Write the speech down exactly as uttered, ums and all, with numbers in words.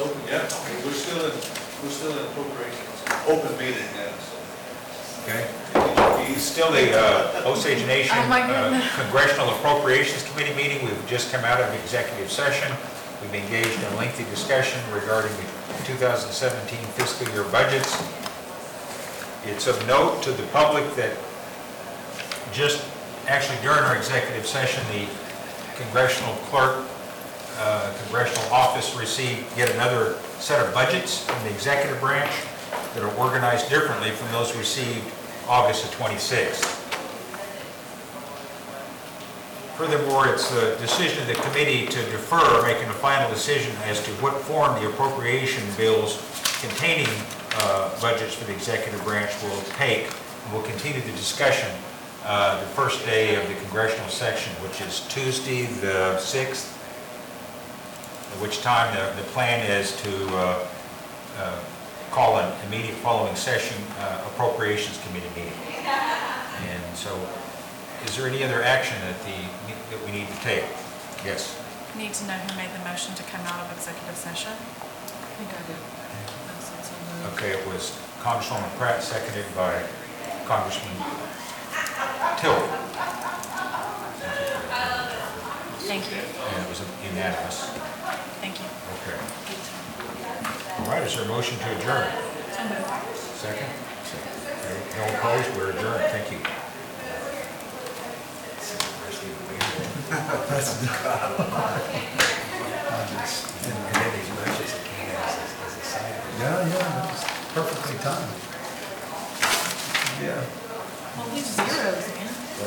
open? Yeah, we're still in, we're still in appropriations, open meeting, yeah, so. Okay. It's still the uh, Osage Nation Oh, my uh, goodness. Congressional Appropriations Committee meeting. We've just come out of executive session. We've engaged in a lengthy discussion regarding the two thousand seventeen fiscal year budgets. It's of note to the public that just actually during our executive session, the congressional clerk, uh, congressional office received yet another set of budgets from the executive branch that are organized differently from those received August the twenty-sixth. Furthermore, it's the decision of the committee to defer making a final decision as to what form the appropriation bills containing uh, budgets for the executive branch will take. And we'll continue the discussion uh, the first day of the congressional section, which is Tuesday the sixth, at which time the, the plan is to uh, uh, call an immediate following session uh, appropriations committee meeting. And so, is there any other action that the that we need to take? Yes. Need to know who made the motion to come out of executive session? I think I did. Okay, it was Congresswoman Pratt, seconded by Congressman Tiller. Thank you. And it was unanimous. Thank you. Okay. All right, is there a motion to adjourn? Second? Okay, no opposed, we're adjourned. Thank you. And then these budgets that came out as, as a side. Yeah, yeah, it's perfectly timed. Yeah. Well, these zeros